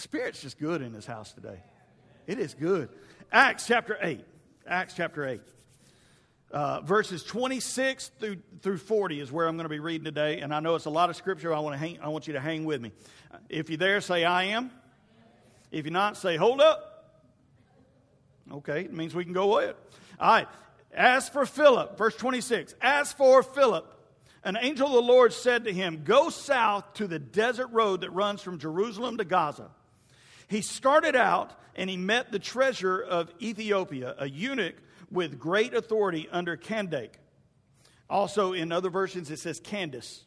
Spirit's just good in this house today. It is good. Acts chapter 8. Acts chapter 8. Verses 26 through 40 is where I'm going to be reading today. And I know it's a lot of scripture. I want you to hang with me. If you're there, say, I am. If you're not, say, hold up. Okay, it means we can go ahead. All right. As for Philip, verse 26. As for Philip, an angel of the Lord said to him, go south to the desert road that runs from Jerusalem to Gaza. He started out and he met the treasurer of Ethiopia, a eunuch with great authority under Candace. Also in other versions it says Candace,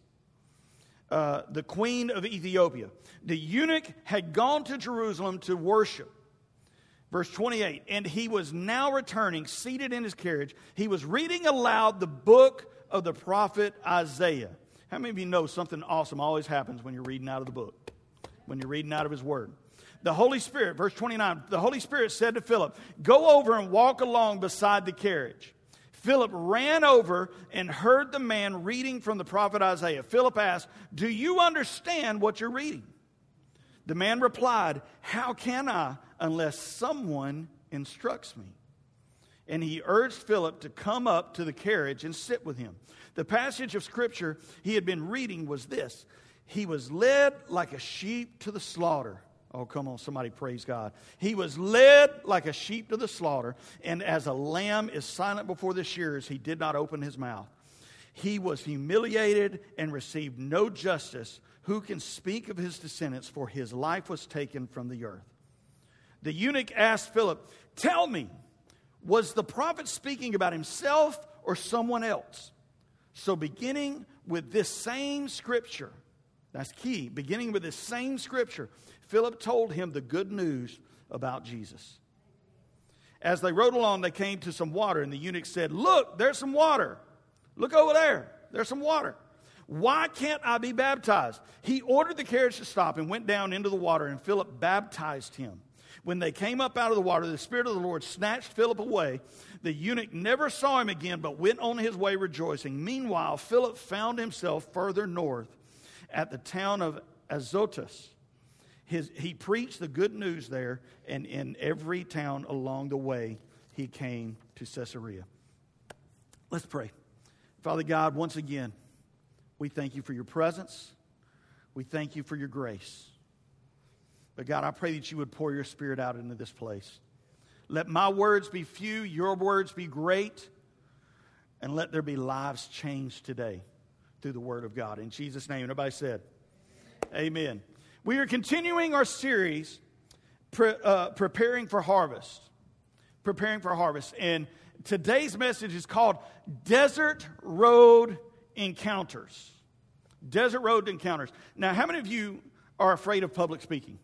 the queen of Ethiopia. The eunuch had gone to Jerusalem to worship. Verse 28, and he was now returning, seated in his carriage. He was reading aloud the book of the prophet Isaiah. How many of you know something awesome always happens when you're reading out of the book? When you're reading out of his word. The Holy Spirit, verse 29, the Holy Spirit said to Philip, go over and walk along beside the carriage. Philip ran over and heard the man reading from the prophet Isaiah. Philip asked, do you understand what you're reading? The man replied, how can I unless someone instructs me? And he urged Philip to come up to the carriage and sit with him. The passage of scripture he had been reading was this. He was led like a sheep to the slaughter. Oh, come on, somebody praise God. He was led like a sheep to the slaughter, and as a lamb is silent before the shearers, he did not open his mouth. He was humiliated and received no justice. Who can speak of his descendants? For his life was taken from the earth. The eunuch asked Philip, tell me, was the prophet speaking about himself or someone else? So beginning with this same scripture, that's key, beginning with this same scripture, Philip told him the good news about Jesus. As they rode along, they came to some water, and the eunuch said, look, there's some water. Look over there. There's some water. Why can't I be baptized? He ordered the carriage to stop and went down into the water, and Philip baptized him. When they came up out of the water, the Spirit of the Lord snatched Philip away. The eunuch never saw him again, but went on his way rejoicing. Meanwhile, Philip found himself further north at the town of Azotus. He preached the good news there, and in every town along the way, he came to Caesarea. Let's pray. Father God, once again, we thank you for your presence. We thank you for your grace. But God, I pray that you would pour your Spirit out into this place. Let my words be few, your words be great, and let there be lives changed today through the word of God. In Jesus' name, everybody said, amen. We are continuing our series, Preparing for Harvest. Preparing for Harvest. And today's message is called Desert Road Encounters. Desert Road Encounters. Now, how many of you are afraid of public speaking?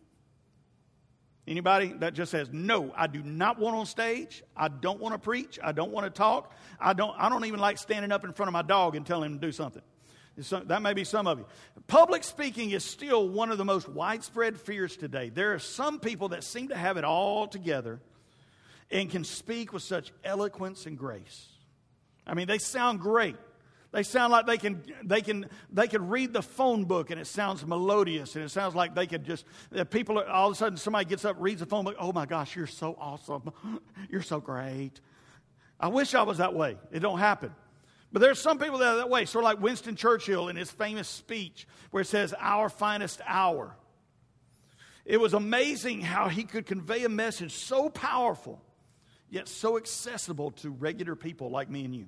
Anybody that just says, no, I do not want on stage. I don't want to preach. I don't want to talk. I don't even like standing up in front of my dog and telling him to do something. That may be some of you. Public speaking is still one of the most widespread fears today. There are some people that seem to have it all together and can speak with such eloquence and grace. I mean, they sound great. They sound like they can read the phone book and it sounds melodious, and it sounds like they could just, people, all of a sudden somebody gets up, reads the phone book, oh my gosh, you're so awesome. You're so great. I wish I was that way. It don't happen. But there's some people that are that way, sort of like Winston Churchill in his famous speech where it says, our finest hour. It was amazing how he could convey a message so powerful, yet so accessible to regular people like me and you.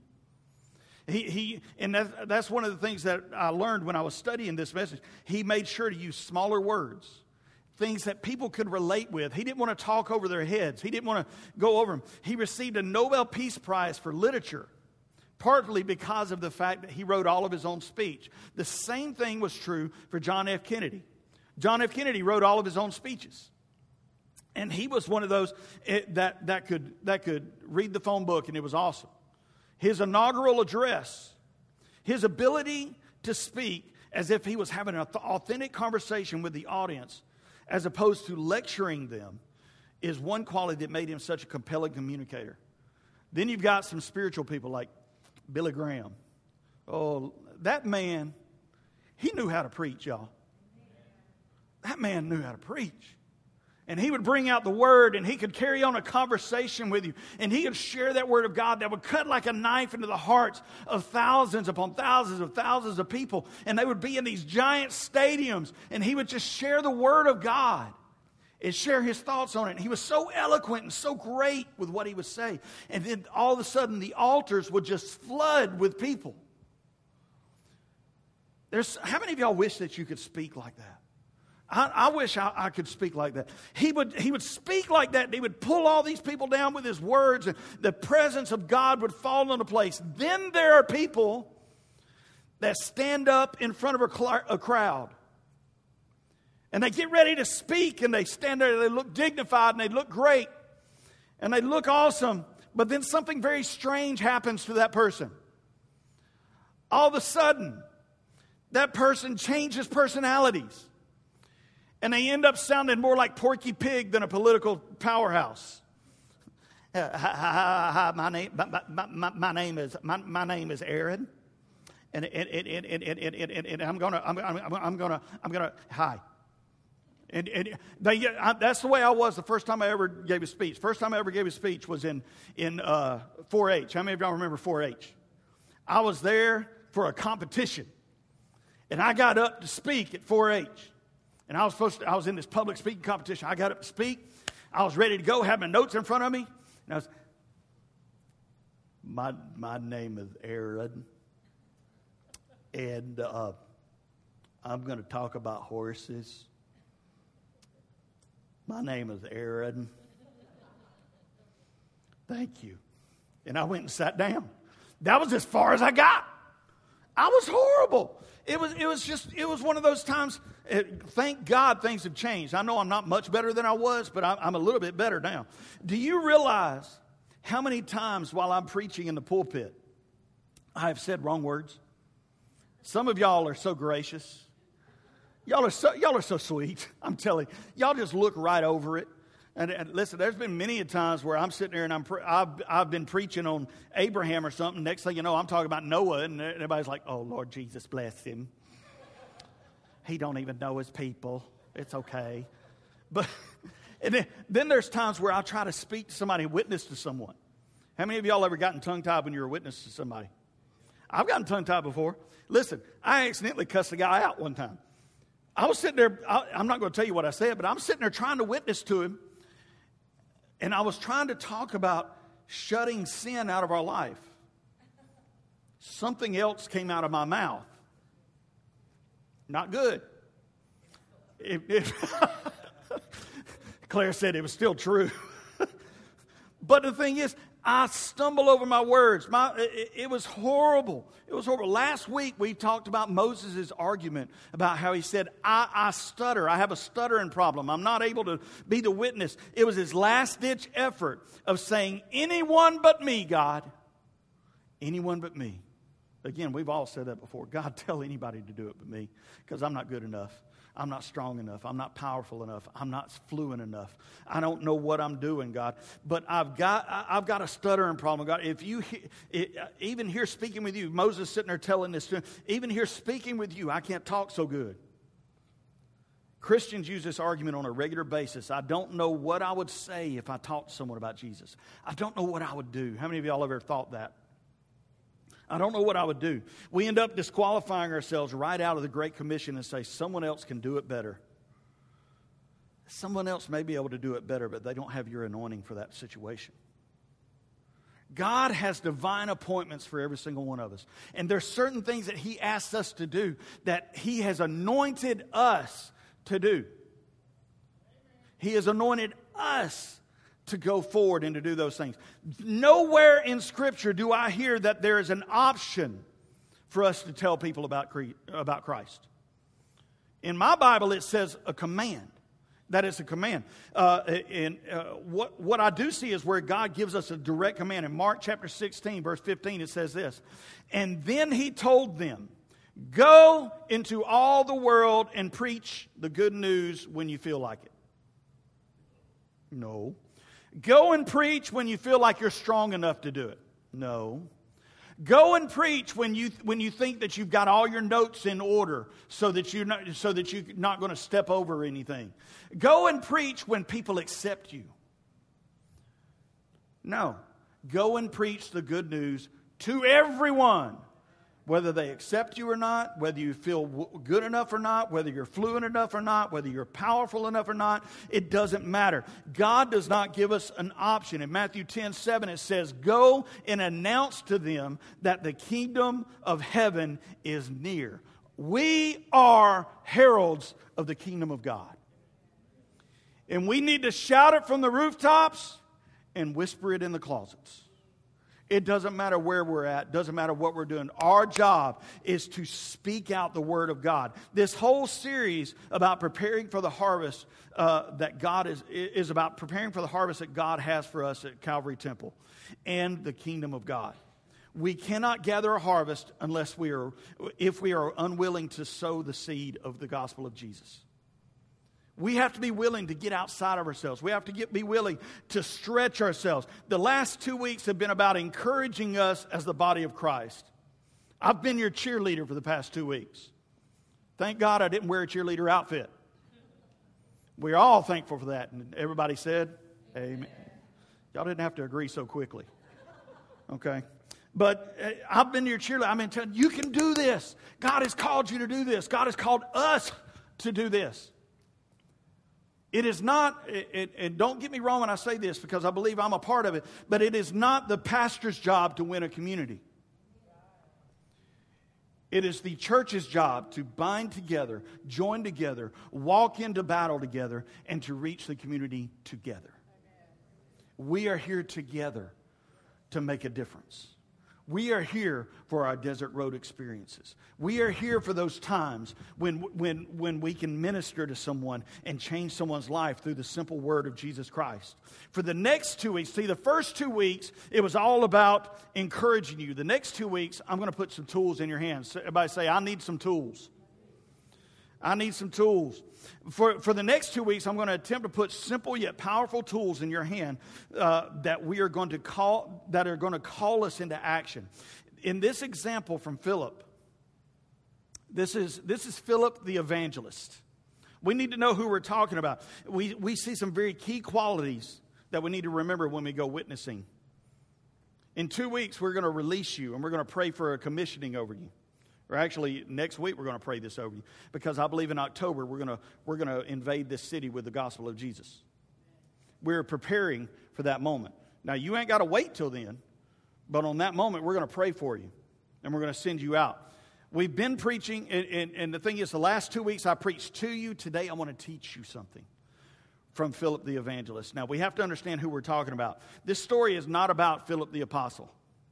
That's one of the things that I learned when I was studying this message. He made sure to use smaller words, things that people could relate with. He didn't want to talk over their heads. He didn't want to go over them. He received a Nobel Peace Prize for literature, partly because of the fact that he wrote all of his own speech. The same thing was true for John F. Kennedy. John F. Kennedy wrote all of his own speeches. And he was one of those that could read the phone book, and it was awesome. His inaugural address, his ability to speak as if he was having an authentic conversation with the audience as opposed to lecturing them, is one quality that made him such a compelling communicator. Then you've got some spiritual people like Billy Graham. Oh, that man, he knew how to preach, y'all. That man knew how to preach. And he would bring out the word, and he could carry on a conversation with you. And he could share that word of God that would cut like a knife into the hearts of thousands upon thousands of people. And they would be in these giant stadiums, and he would just share the word of God and share his thoughts on it. And he was so eloquent and so great with what he would say. And then all of a sudden, the altars would just flood with people. How many of y'all wish that you could speak like that? I wish I could speak like that. He would speak like that, and he would pull all these people down with his words, and the presence of God would fall into place. Then there are people that stand up in front of a crowd, and they get ready to speak, and they stand there, and they look dignified, and they look great, and they look awesome, but then something very strange happens to that person. All of a sudden, that person changes personalities. And they end up sounding more like Porky Pig than a political powerhouse. Hi, my name is Aaron, and I'm gonna hi. And that's the way I was the first time I ever gave a speech. First time I ever gave a speech was in 4-H. How many of y'all remember 4-H? I was there for a competition, and I got up to speak at 4-H. And I was in this public speaking competition. I got up to speak. I was ready to go, had my notes in front of me. And my name is Aaron. And I'm going to talk about horses. My name is Aaron. Thank you. And I went and sat down. That was as far as I got. I was horrible. It was one of those times. Thank God things have changed. I know I'm not much better than I was, but I'm a little bit better now. Do you realize how many times while I'm preaching in the pulpit, I have said wrong words? Some of y'all are so gracious. Y'all are so sweet. I'm telling you. Y'all just look right over it. And listen, there's been many a times where I'm sitting there and I've been preaching on Abraham or something. Next thing you know, I'm talking about Noah, and everybody's like, "Oh, Lord Jesus, bless him. He don't even know his people. It's okay." But and then there's times where I'll try to speak to somebody, witness to someone. How many of y'all ever gotten tongue-tied when you were a witness to somebody? I've gotten tongue-tied before. Listen, I accidentally cussed a guy out one time. I was sitting there. I'm not going to tell you what I said, but I'm sitting there trying to witness to him. And I was trying to talk about shutting sin out of our life. Something else came out of my mouth. Not good. Claire said it was still true. But the thing is, I stumble over my words. It was horrible. It was horrible. Last week, we talked about Moses' argument about how he said, I stutter. I have a stuttering problem. I'm not able to be the witness. It was his last-ditch effort of saying, anyone but me, God. Anyone but me. Again, we've all said that before. God, tell anybody to do it but me, because I'm not good enough. I'm not strong enough. I'm not powerful enough. I'm not fluent enough. I don't know what I'm doing, God. But I've got a stuttering problem, God. If you even here speaking with you, Moses sitting there telling this to him, even here speaking with you, I can't talk so good. Christians use this argument on a regular basis. I don't know what I would say if I talked to someone about Jesus. I don't know what I would do. How many of y'all ever thought that? I don't know what I would do. We end up disqualifying ourselves right out of the Great Commission and say, someone else can do it better. Someone else may be able to do it better, but they don't have your anointing for that situation. God has divine appointments for every single one of us. And there's certain things that He asks us to do that He has anointed us to do. He has anointed us to go forward and to do those things. Nowhere in Scripture do I hear that there is an option for us to tell people about Christ. In my Bible, it says a command. That is a command. What I do see is where God gives us a direct command. In Mark chapter 16, verse 15, it says this. And then He told them, go into all the world and preach the good news when you feel like it. No. Go and preach when you feel like you're strong enough to do it. No. Go and preach when you think that you've got all your notes in order so that you're not going to step over anything. Go and preach when people accept you. No. Go and preach the good news to everyone. Whether they accept you or not, whether you feel good enough or not, whether you're fluent enough or not, whether you're powerful enough or not, it doesn't matter. God does not give us an option. In Matthew 10:7 it says, "Go and announce to them that the kingdom of heaven is near." We are heralds of the kingdom of God. And we need to shout it from the rooftops and whisper it in the closets. It doesn't matter where we're at. Doesn't matter what we're doing. Our job is to speak out the word of God. This whole series about preparing for the harvest that God is about preparing for the harvest that God has for us at Calvary Temple and the kingdom of God. We cannot gather a harvest if we are unwilling to sow the seed of the gospel of Jesus. We have to be willing to get outside of ourselves. We have to be willing to stretch ourselves. The last 2 weeks have been about encouraging us as the body of Christ. I've been your cheerleader for the past 2 weeks. Thank God I didn't wear a cheerleader outfit. We're all thankful for that. And everybody said, amen. Y'all didn't have to agree so quickly. Okay? But I've been your cheerleader. I've been telling you, you can do this. God has called you to do this. God has called us to do this. It is not, and don't get me wrong when I say this because I believe I'm a part of it, but it is not the pastor's job to win a community. It is the church's job to bind together, join together, walk into battle together, and to reach the community together. We are here together to make a difference. We are here for our desert road experiences. We are here for those times when we can minister to someone and change someone's life through the simple word of Jesus Christ. For the next 2 weeks, the first 2 weeks, it was all about encouraging you. The next 2 weeks, I'm going to put some tools in your hands. Everybody say, I need some tools. I need some tools. For the next 2 weeks, I'm going to attempt to put simple yet powerful tools in your hand that are going to call us into action. In this example from Philip, this is Philip the evangelist. We need to know who we're talking about. We see some very key qualities that we need to remember when we go witnessing. In 2 weeks, we're going to release you, and we're going to pray for a commissioning over you. Or actually, next week we're going to pray this over you. Because I believe in October we're going to invade this city with the gospel of Jesus. We're preparing for that moment. Now, you ain't got to wait till then. But on that moment, we're going to pray for you. And we're going to send you out. We've been preaching, and the thing is, the last 2 weeks I preached to you. Today I want to teach you something from Philip the evangelist. Now, we have to understand who we're talking about. This story is not about Philip the apostle.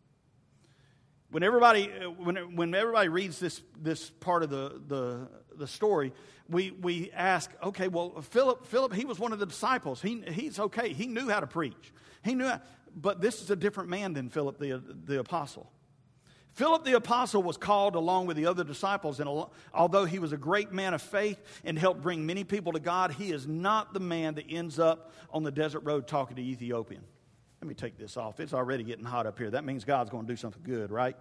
When everybody reads this part of the story, we ask, okay, well, Philip, he was one of the disciples. He's okay. He knew how to preach. But this is a different man than Philip the apostle. Philip the apostle was called along with the other disciples, and although he was a great man of faith and helped bring many people to God, he is not the man that ends up on the desert road talking to Ethiopian. Let me take this off. It's already getting hot up here. That means God's going to do something good, right?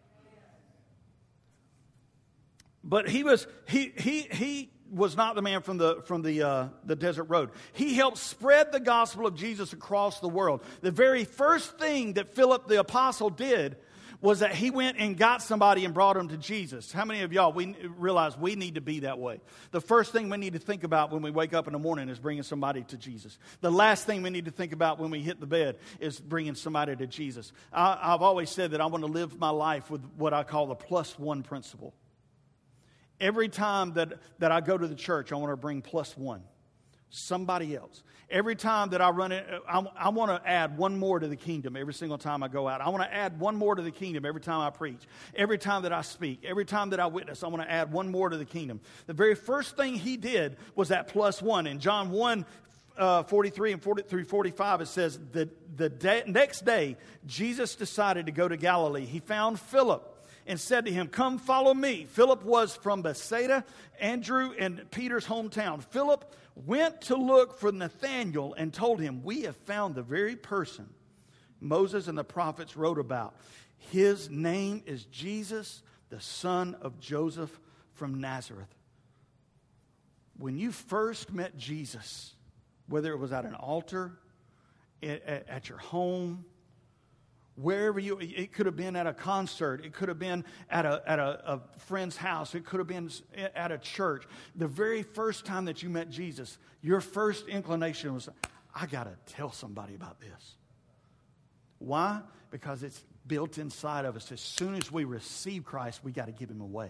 But he was not the man from the desert road. He helped spread the gospel of Jesus across the world. The very first thing that Philip the apostle did was that he went and got somebody and brought them to Jesus. How many of y'all we realize we need to be that way? The first thing we need to think about when we wake up in the morning is bringing somebody to Jesus. The last thing we need to think about when we hit the bed is bringing somebody to Jesus. I've always said that I want to live my life with what I call the +1 principle. Every time that I go to the church, I want to bring +1. Somebody else. Every time that I run it, I want to add one more to the kingdom every single time I go out. I want to add one more to the kingdom every time I preach. Every time that I speak. Every time that I witness, I want to add one more to the kingdom. The very first thing he did was that +1. In John 1, 43 and 40 through 45, it says, next day, Jesus decided to go to Galilee. He found Philip and said to him, "Come, follow me." Philip was from Bethsaida, Andrew and Peter's hometown. Philip went to look for Nathanael and told him, "We have found the very person Moses and the prophets wrote about. His name is Jesus, the son of Joseph from Nazareth. When you first met Jesus, whether it was at an altar, at your home, wherever it could have been at a concert, it could have been at a friend's house, it could have been at a church. The very first time that you met Jesus, your first inclination was, I got to tell somebody about this. Why? Because it's built inside of us. As soon as we receive Christ, we got to give Him away.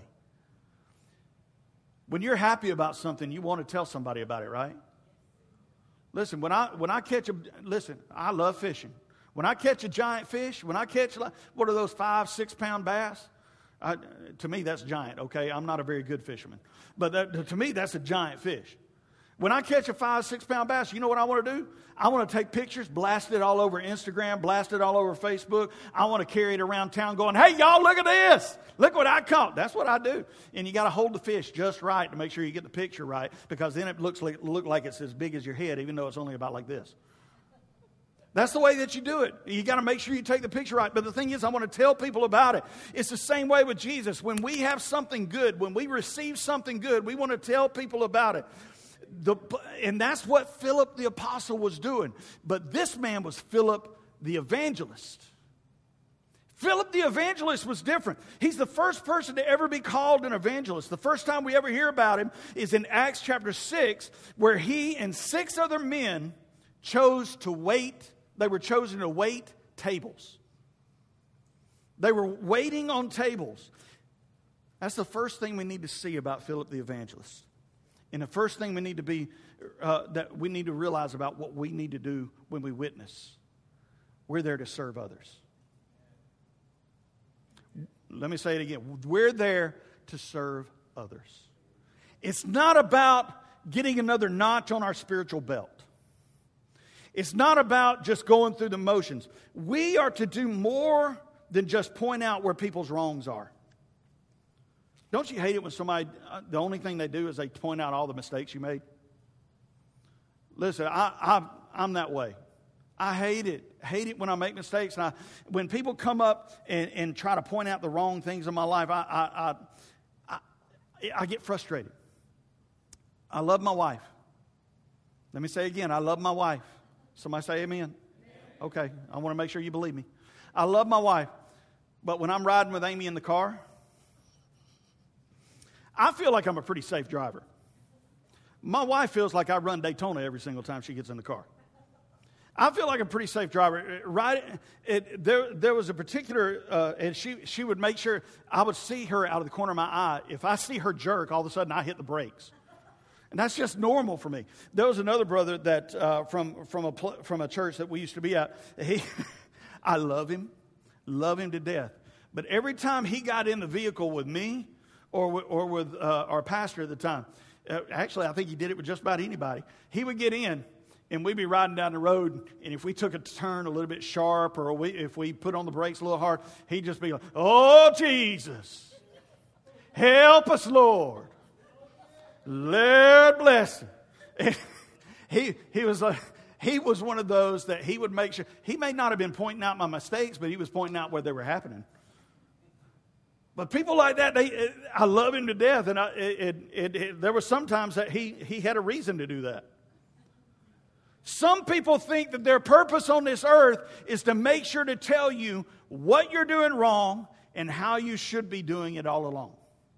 When you're happy about something, you want to tell somebody about it, right? Listen, when I catch I love fishing. When I catch a giant fish, what are those 5-6 pound bass? To me, that's giant, okay? I'm not a very good fisherman. But to me, that's a giant fish. When I catch a 5-6 pound bass, you know what I want to do? I want to take pictures, blast it all over Instagram, blast it all over Facebook. I want to carry it around town going, hey, y'all, look at this. Look what I caught. That's what I do. And you got to hold the fish just right to make sure you get the picture right, because then it look like it's as big as your head, even though it's only about like this. That's the way that you do it. You got to make sure you take the picture right. But the thing is, I want to tell people about it. It's the same way with Jesus. When we have something good, when we receive something good, we want to tell people about it. And that's what Philip the apostle was doing. But this man was Philip the evangelist. Philip the evangelist was different. He's the first person to ever be called an evangelist. The first time we ever hear about him is in Acts chapter 6, where he and 6 other men chose to wait. They were chosen to wait tables. They were waiting on tables. That's the first thing we need to see about Philip the evangelist. And the first thing we need to be, that we need to realize about what we need to do when we witness. We're there to serve others. Let me say it again. We're there to serve others. It's not about getting another notch on our spiritual belt. It's not about just going through the motions. We are to do more than just point out where people's wrongs are. Don't you hate it when somebody, the only thing they do is they point out all the mistakes you made? Listen, I'm that way. I hate it. Hate it when I make mistakes. And when people come up and try to point out the wrong things in my life, I get frustrated. I love my wife. Let me say again, I love my wife. Somebody say amen. Okay, I want to make sure you believe me. I love my wife. But when I'm riding with Amy in the car, I feel like I'm a pretty safe driver. My wife feels like I run Daytona every single time she gets in the car. I feel like a pretty safe driver. There was a particular, and she would make sure I would see her out of the corner of my eye. If I see her jerk, all of a sudden I hit the brakes. And that's just normal for me. There was another brother that from a church that we used to be at. I love him to death. But every time he got in the vehicle with me or with our pastor at the time, actually I think he did it with just about anybody. He would get in and we'd be riding down the road, and if we took a turn a little bit sharp or if we put on the brakes a little hard, he'd just be like, "Oh, Jesus, help us, Lord. Lord bless him." He was one of those that he would make sure. He may not have been pointing out my mistakes, but he was pointing out where they were happening. But people like that, I love him to death, and there were some times that he had a reason to do that. Some people think that their purpose on this earth is to make sure to tell you what you're doing wrong and how you should be doing it all along.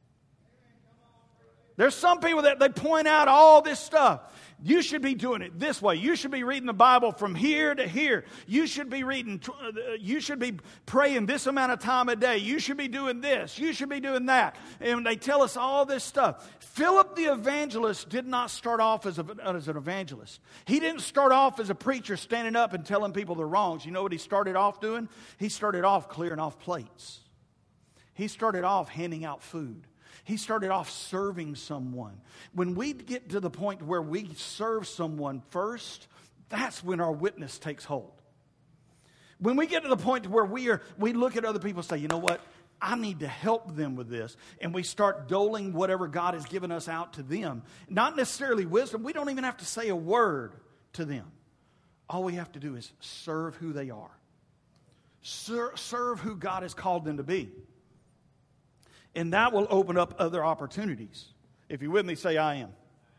There's some people that they point out all this stuff. You should be doing it this way. You should be reading the Bible from here to here. You should be praying this amount of time a day. You should be doing this. You should be doing that. And they tell us all this stuff. Philip the evangelist did not start off as an evangelist. He didn't start off as a preacher standing up and telling people their wrongs. You know what he started off doing? He started off clearing off plates. He started off handing out food. He started off serving someone. When we get to the point where we serve someone first, that's when our witness takes hold. When we get to the point where we look at other people and say, you know what, I need to help them with this. And we start doling whatever God has given us out to them. Not necessarily wisdom. We don't even have to say a word to them. All we have to do is serve who they are. Serve who God has called them to be. And that will open up other opportunities. If you're with me, say, I am.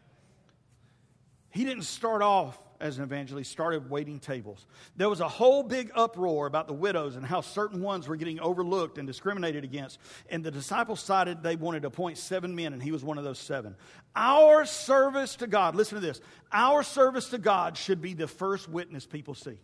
He didn't start off as an evangelist. He started waiting tables. There was a whole big uproar about the widows and how certain ones were getting overlooked and discriminated against. And the disciples decided they wanted to appoint 7 men, and he was one of those 7. Our service to God, listen to this. Our service to God should be the first witness people see.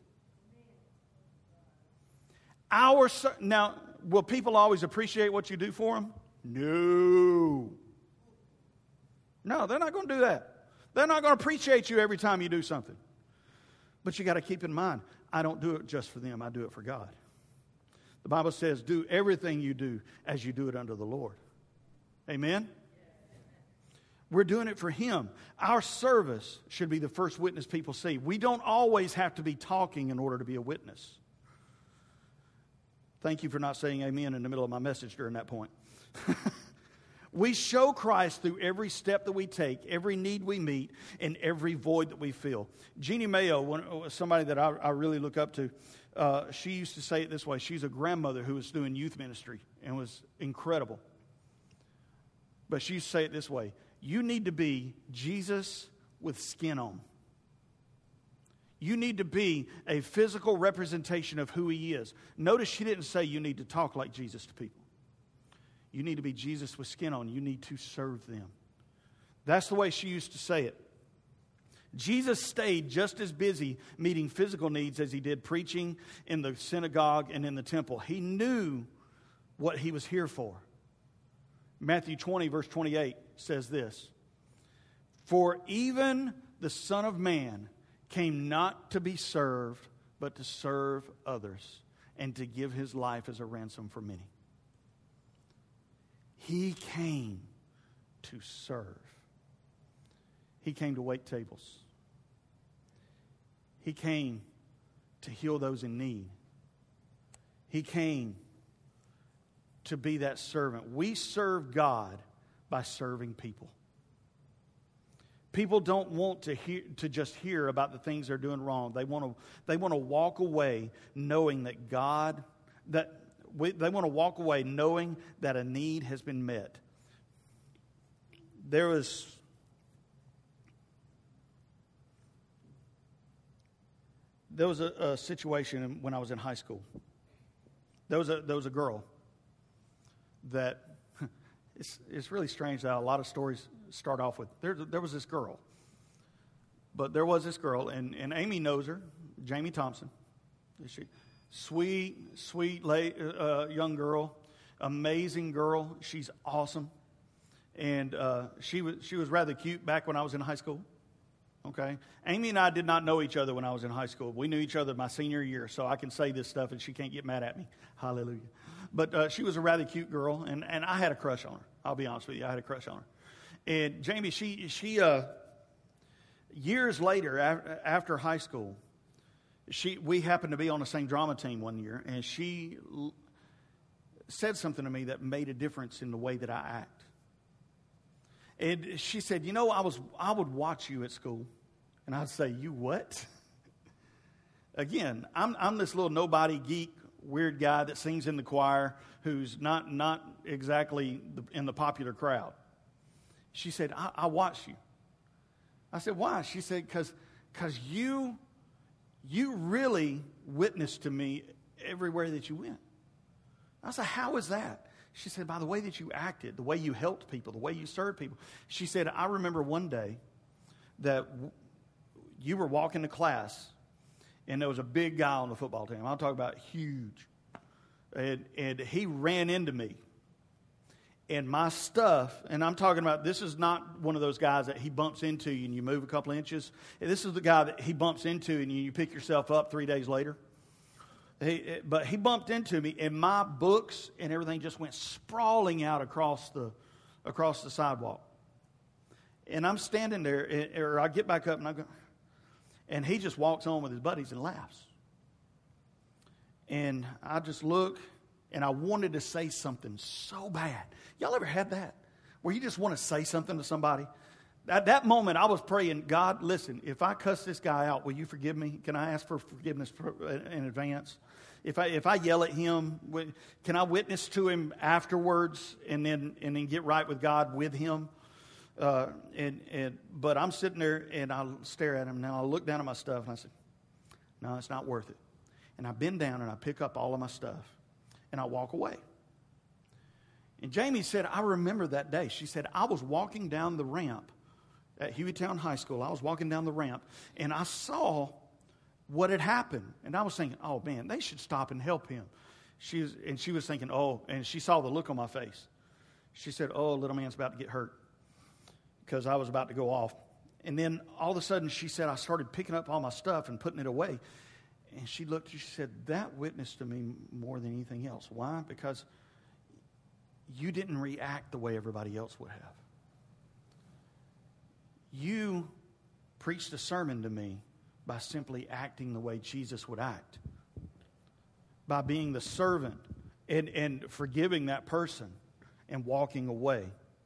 Now, will people always appreciate what you do for them? No. No, they're not going to do that. They're not going to appreciate you every time you do something. But you got to keep in mind, I don't do it just for them. I do it for God. The Bible says, do everything you do as you do it unto the Lord. Amen? We're doing it for Him. Our service should be the first witness people see. We don't always have to be talking in order to be a witness. Thank you for not saying amen in the middle of my message during that point. We show Christ through every step that we take, every need we meet, and every void that we fill. Jeannie Mayo, somebody that I really look up to, she used to say it this way. She's a grandmother who was doing youth ministry and was incredible. But she used to say it this way. You need to be Jesus with skin on. You need to be a physical representation of who He is. Notice she didn't say you need to talk like Jesus to people. You need to be Jesus with skin on. You need to serve them. That's the way she used to say it. Jesus stayed just as busy meeting physical needs as He did preaching in the synagogue and in the temple. He knew what He was here for. Matthew 20, verse 28 says this. For even the Son of Man came not to be served, but to serve others, and to give His life as a ransom for many. He came to serve. He came to wait tables. He came to heal those in need. He came to be that servant. We serve God by serving people. People don't want to just hear about the things they're doing wrong. They want to walk away knowing that they want to walk away knowing that a need has been met. There was a situation when I was in high school. There was a girl that it's really strange how a lot of stories start off with there was this girl. But there was this girl, and Amy knows her, Jamie Thompson. Sweet young girl, amazing girl. She's awesome, and she was rather cute back when I was in high school. Okay, Amy and I did not know each other when I was in high school. We knew each other my senior year, so I can say this stuff, and she can't get mad at me. Hallelujah. But she was a rather cute girl, and I had a crush on her. I'll be honest with you, I had a crush on her. And Jamie, she years later after high school. We happened to be on the same drama team one year, and she said something to me that made a difference in the way that I act. And she said, you know, I would watch you at school. And I'd say, you what? Again, I'm this little nobody geek, weird guy that sings in the choir who's not exactly in the popular crowd. She said, I watch you. I said, why? She said, because you really witnessed to me everywhere that you went. I said, how is that? She said, by the way that you acted, the way you helped people, the way you served people. She said, I remember one day that you were walking to class, and there was a big guy on the football team. I'm talking about huge. And he ran into me. And my stuff, and I'm talking about, this is not one of those guys that he bumps into you and you move a couple inches. This is the guy that he bumps into and you pick yourself up 3 days later. But he bumped into me, and my books and everything just went sprawling out across the sidewalk. And I'm standing there, or I get back up and I go, and he just walks on with his buddies and laughs. And I just look, and I wanted to say something so bad. Y'all ever had that? Where you just want to say something to somebody At that moment, I was praying, God, listen, if I cuss this guy out, will you forgive me? Can I ask for forgiveness in advance? If I yell at him, can I witness to him afterwards and then get right with God with him? But I'm sitting there and I stare at him. Now I look down at my stuff and I said, no, it's not worth it. And I bend down and I pick up all of my stuff and I walk away. And Jamie said, I remember that day. She said, I was walking down the ramp at Hueytown High School. I was walking down the ramp and I saw what had happened. And I was thinking, oh man, they should stop and help him. She was thinking, oh, and she saw the look on my face. She said, oh, little man's about to get hurt, because I was about to go off. And then all of a sudden she said, I started picking up all my stuff and putting it away. And she looked, she said, that witnessed to me more than anything else. Why? Because you didn't react the way everybody else would have. You preached a sermon to me by simply acting the way Jesus would act, by being the servant and forgiving that person and walking away.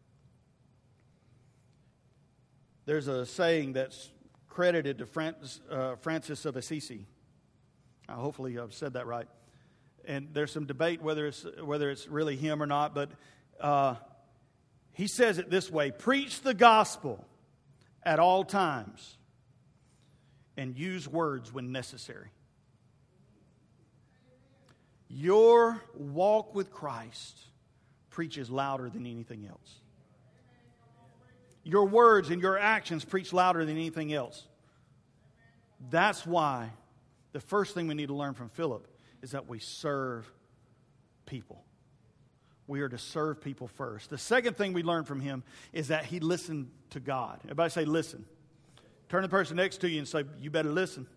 There's a saying that's credited to Francis of Assisi. Hopefully I've said that right. And there's some debate whether it's really him or not, but he says it this way: preach the gospel at all times and use words when necessary. Your walk with Christ preaches louder than anything else. Your words and your actions preach louder than anything else. That's why the first thing we need to learn from Philip is that we serve people. We are to serve people first. The second thing we learn from him is that he listened to God. Everybody say, listen. Turn to the person next to you and say, you better listen.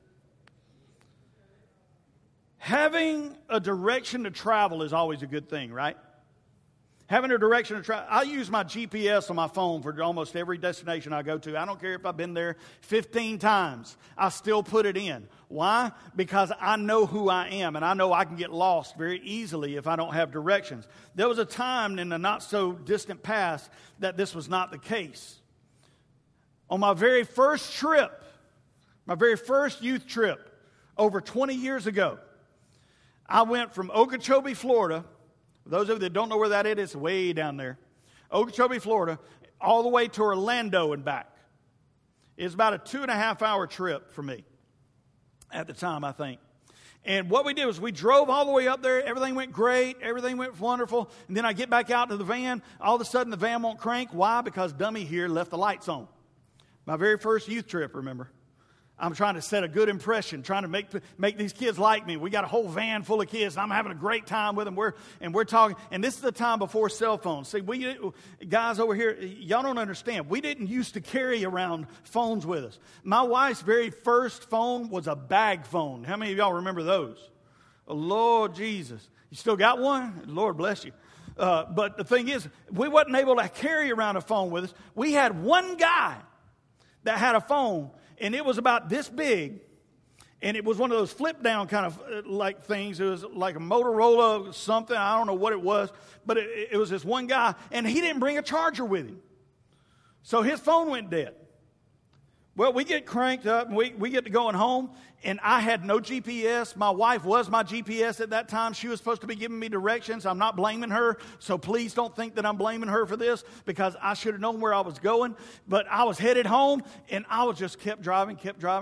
Having a direction to travel is always a good thing, right? Having a direction to travel. I use my GPS on my phone for almost every destination I go to. I don't care if I've been there 15 times. I still put it in. Why? Because I know who I am, and I know I can get lost very easily if I don't have directions. There was a time in the not-so-distant past that this was not the case. On my very first trip, my very first youth trip, over 20 years ago, I went from Okeechobee, Florida. For those of you that don't know where that is, it's way down there. Okeechobee, Florida, all the way to Orlando and back. It's about a 2.5-hour trip for me at the time, I think. And what we did was we drove all the way up there. Everything went great. Everything went wonderful. And then I get back out to the van. All of a sudden, the van won't crank. Why? Because dummy here left the lights on. My very first youth trip, remember. I'm trying to set a good impression, trying to make these kids like me. We got a whole van full of kids, and I'm having a great time with them. We're talking, and this is the time before cell phones. See, we guys over here, y'all don't understand. We didn't used to carry around phones with us. My wife's very first phone was a bag phone. How many of y'all remember those? Oh, Lord Jesus. You still got one? Lord bless you. But the thing is, we wasn't able to carry around a phone with us. We had one guy that had a phone, and it was about this big, and it was one of those flip-down kind of like things. It was like a Motorola something. I don't know what it was, but it was this one guy, and he didn't bring a charger with him. So his phone went dead. Well, we get cranked up, and we get to going home, and I had no GPS. My wife was my GPS at that time. She was supposed to be giving me directions. I'm not blaming her, so please don't think that I'm blaming her for this, because I should have known where I was going. But I was headed home, and I was just kept driving.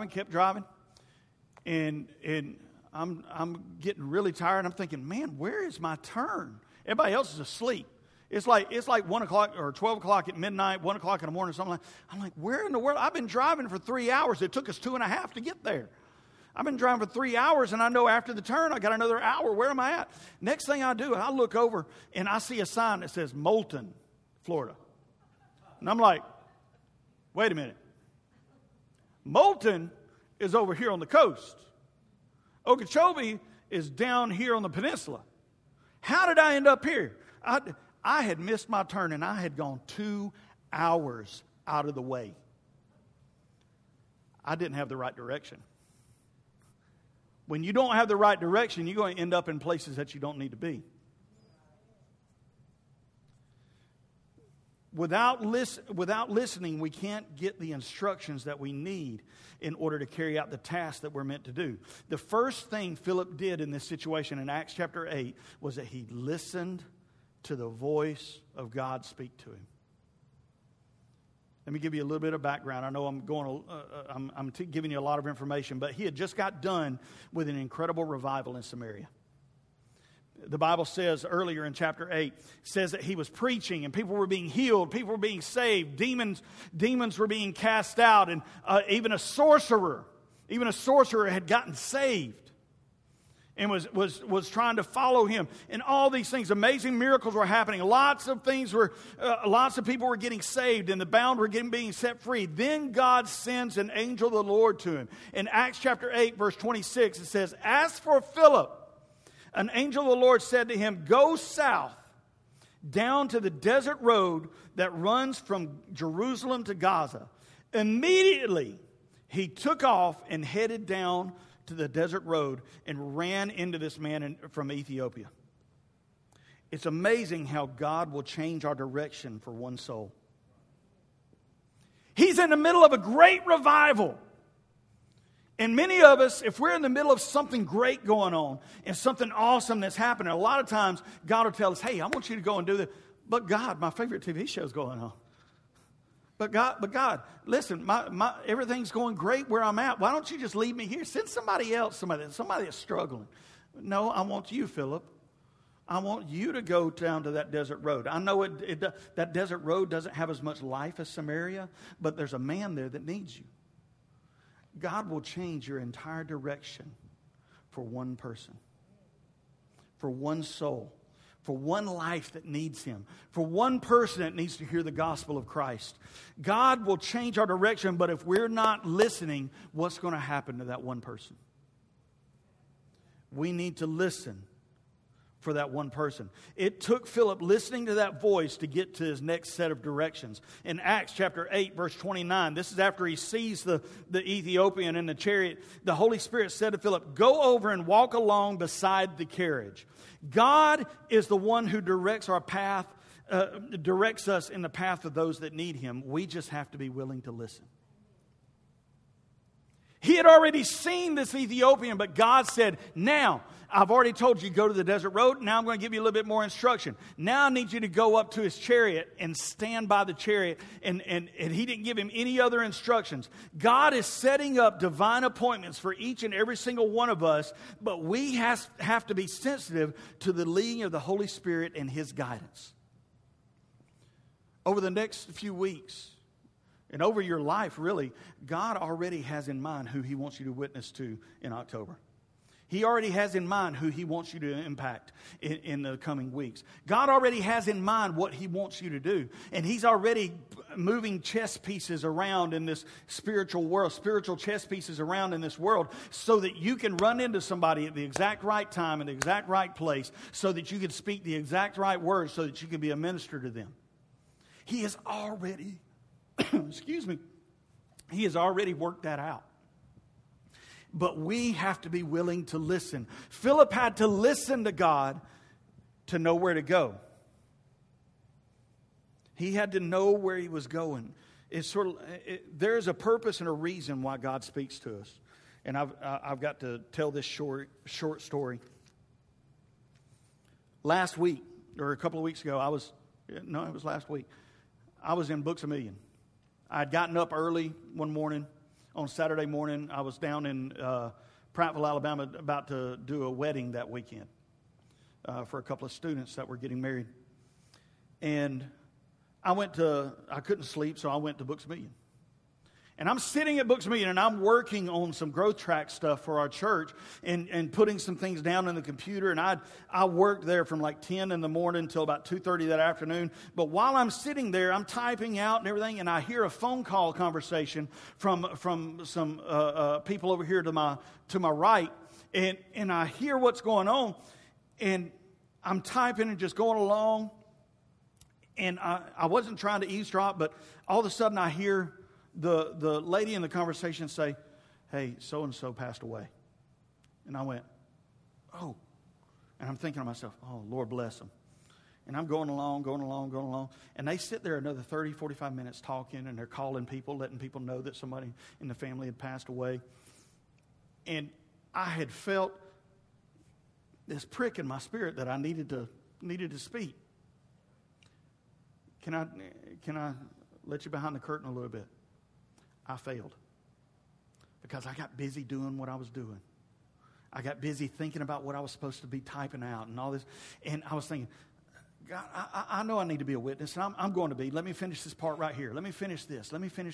And I'm getting really tired. I'm thinking, man, where is my turn? Everybody else is asleep. It's like 1 o'clock or 12 o'clock at midnight, 1 o'clock in the morning, something like that. I'm like, where in the world? I've been driving for 3 hours. It took us 2.5 to get there. I've been driving for 3 hours, and I know after the turn, I got another hour. Where am I at? Next thing I do, I look over, and I see a sign that says Moulton, Florida. And I'm like, wait a minute. Moulton is over here on the coast. Okeechobee is down here on the peninsula. How did I end up here? I had missed my turn, and I had gone 2 hours out of the way. I didn't have the right direction. When you don't have the right direction, you're going to end up in places that you don't need to be. Without listening, we can't get the instructions that we need in order to carry out the task that we're meant to do. The first thing Philip did in this situation in Acts chapter 8 was that he listened to the voice of God speak to him. Let me give you a little bit of background. I know I'm giving you a lot of information, but he had just got done with an incredible revival in Samaria. The Bible says earlier in chapter 8, says that he was preaching and people were being healed, people were being saved, demons were being cast out, and even a sorcerer had gotten saved and was trying to follow him. And all these things, amazing miracles were happening. Lots of people were getting saved, and the bound were being set free. Then God sends an angel of the Lord to him. In Acts chapter 8, verse 26, it says, "As for Philip, an angel of the Lord said to him, 'Go south down to the desert road that runs from Jerusalem to Gaza.' Immediately he took off and headed down to the desert road and ran into this man from Ethiopia." It's amazing how God will change our direction for one soul. He's in the middle of a great revival. And many of us, if we're in the middle of something great going on and something awesome that's happening, a lot of times God will tell us, "Hey, I want you to go and do this." But God, my favorite TV show's going on. But God, listen, my everything's going great where I'm at. Why don't you just leave me here? Send somebody else, somebody that's struggling. No, I want you, Philip. I want you to go down to that desert road. I know that desert road doesn't have as much life as Samaria, but there's a man there that needs you. God will change your entire direction for one person, for one soul, for one life that needs Him, for one person that needs to hear the gospel of Christ. God will change our direction, but if we're not listening, what's going to happen to that one person? We need to listen for that one person. It took Philip listening to that voice to get to his next set of directions. In Acts chapter 8, verse 29, this is after he sees the Ethiopian in the chariot. The Holy Spirit said to Philip, "Go over and walk along beside the carriage." God is the one who directs our path, directs us in the path of those that need Him. We just have to be willing to listen. He had already seen this Ethiopian, but God said, "Now, I've already told you, go to the desert road. Now I'm going to give you a little bit more instruction. Now I need you to go up to his chariot and stand by the chariot." And He didn't give him any other instructions. God is setting up divine appointments for each and every single one of us, but we have to be sensitive to the leading of the Holy Spirit and His guidance. Over the next few weeks, and over your life, really, God already has in mind who He wants you to witness to in October. He already has in mind who He wants you to impact in the coming weeks. God already has in mind what He wants you to do. And He's already moving chess pieces around in this spiritual world, spiritual chess pieces around in this world, so that you can run into somebody at the exact right time in the exact right place, so that you can speak the exact right words, so that you can be a minister to them. He has already, He has already worked that out. But we have to be willing to listen. Philip had to listen to God to know where to go. He had to know where he was going. There's a purpose and a reason why God speaks to us. And I've got to tell this short story. Last week, or a couple of weeks ago, it was last week, I was in Books A Million. I had gotten up early one morning. On Saturday morning, I was down in Prattville, Alabama, about to do a wedding that weekend for a couple of students that were getting married. And I couldn't sleep, so I went to Books A Million. And I'm sitting at Books A Million, and I'm working on some growth track stuff for our church and putting some things down in the computer. And I worked there from like 10 in the morning until about 2:30 that afternoon. But while I'm sitting there, I'm typing out and everything, and I hear a phone call conversation from some people over here to my right. And I hear what's going on, and I'm typing and just going along. And I wasn't trying to eavesdrop, but all of a sudden I hear the lady in the conversation say, "Hey, so-and-so passed away." And I went, "Oh." And I'm thinking to myself, "Oh, Lord bless him." And I'm going along. And they sit there another 30, 45 minutes talking, and they're calling people, letting people know that somebody in the family had passed away. And I had felt this prick in my spirit that I needed to speak. Can I let you behind the curtain a little bit? I failed. Because I got busy doing what I was doing. I got busy thinking about what I was supposed to be typing out and all this. And I was thinking, God, I know I need to be a witness, and I'm going to be. Let me finish this part right here. Let me finish this.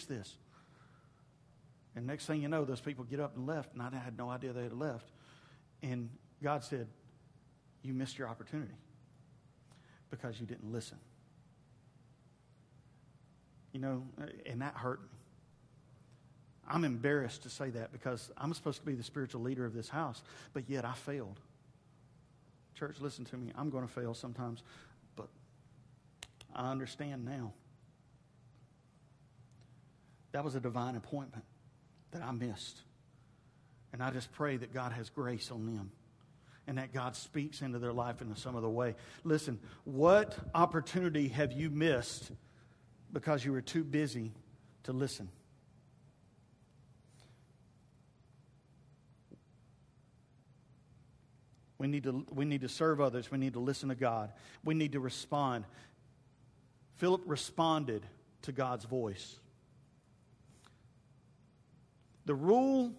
And next thing you know, those people get up and left, and I had no idea they had left. And God said, you missed your opportunity because you didn't listen. You know, and that hurt me. I'm embarrassed to say that because I'm supposed to be the spiritual leader of this house, but yet I failed. Church, listen to me. I'm going to fail sometimes, but I understand now. That was a divine appointment that I missed. And I just pray that God has grace on them and that God speaks into their life in some other way. Listen, what opportunity have you missed because you were too busy to listen? We need to serve others. We need to listen to God. We need to respond. Philip responded to God's voice. The rule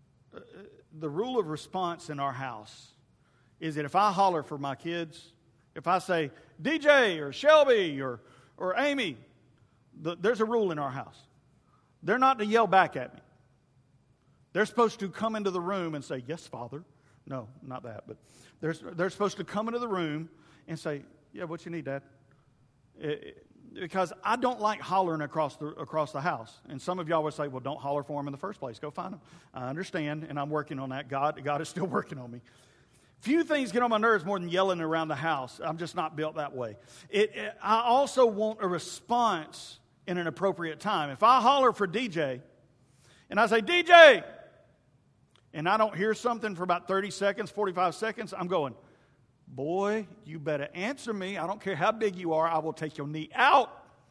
of response in our house is that if I holler for my kids, if I say DJ or Shelby or Amy, there's a rule in our house. They're not to yell back at me. They're supposed to come into the room and say, yes, Father. No, not that. But they're supposed to come into the room and say, yeah, what you need, Dad? Because I don't like hollering across the house. And some of y'all would say, well, don't holler for them in the first place. Go find them. I understand, and I'm working on that. God is still working on me. Few things get on my nerves more than yelling around the house. I'm just not built that way. I also want a response in an appropriate time. If I holler for DJ, and I say, DJ, and I don't hear something for about 30 seconds, 45 seconds, I'm going, boy, you better answer me. I don't care how big you are. I will take your knee out.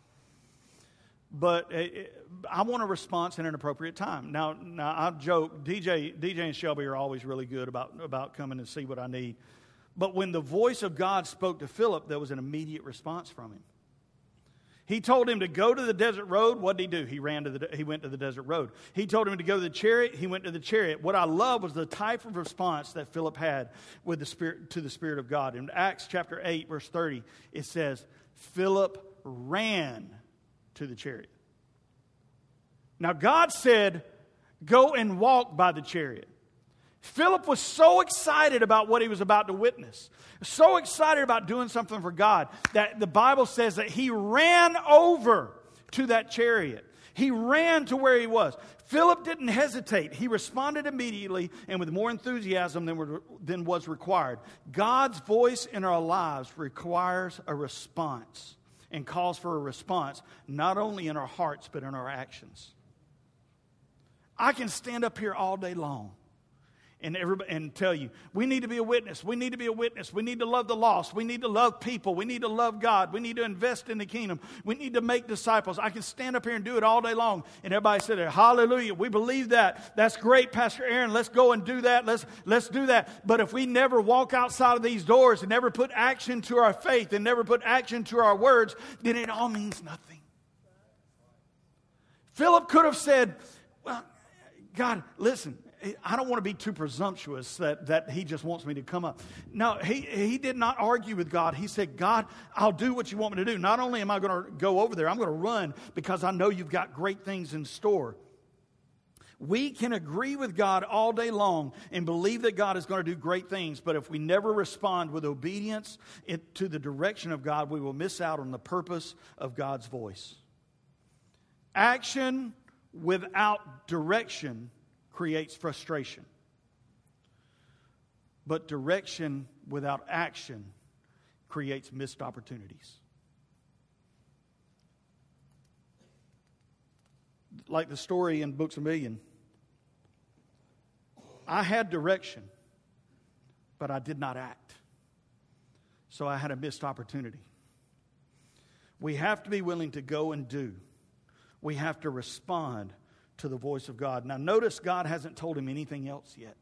But I want a response in an appropriate time. Now I joke, DJ and Shelby are always really good about coming and see what I need. But when the voice of God spoke to Philip, there was an immediate response from him. He told him to go to the desert road. What did he do? He went to the desert road. He told him to go to the chariot. He went to the chariot. What I love was the type of response that Philip had with the Spirit of God. In Acts chapter 8, verse 30, it says, Philip ran to the chariot. Now God said, go and walk by the chariot. Philip was so excited about what he was about to witness, so excited about doing something for God, that the Bible says that he ran over to that chariot. He ran to where he was. Philip didn't hesitate. He responded immediately and with more enthusiasm than was required. God's voice in our lives requires a response and calls for a response, not only in our hearts, but in our actions. I can stand up here all day long and tell you, we need to be a witness. We need to be a witness. We need to love the lost. We need to love people. We need to love God. We need to invest in the kingdom. We need to make disciples. I can stand up here and do it all day long. And everybody said, hallelujah, we believe that. That's great, Pastor Aaron. Let's go and do that. Let's do that. But if we never walk outside of these doors and never put action to our faith and never put action to our words, then it all means nothing. Philip could have said, well, God, listen, I don't want to be too presumptuous that he just wants me to come up. No, he did not argue with God. He said, God, I'll do what you want me to do. Not only am I going to go over there, I'm going to run because I know you've got great things in store. We can agree with God all day long and believe that God is going to do great things, but if we never respond with obedience to the direction of God, we will miss out on the purpose of God's voice. Action without direction creates frustration. But direction without action creates missed opportunities. Like the story in Books a Million. I had direction, but I did not act. So I had a missed opportunity. We have to be willing to go and do. We have to respond to the voice of God. Now notice God hasn't told him anything else yet.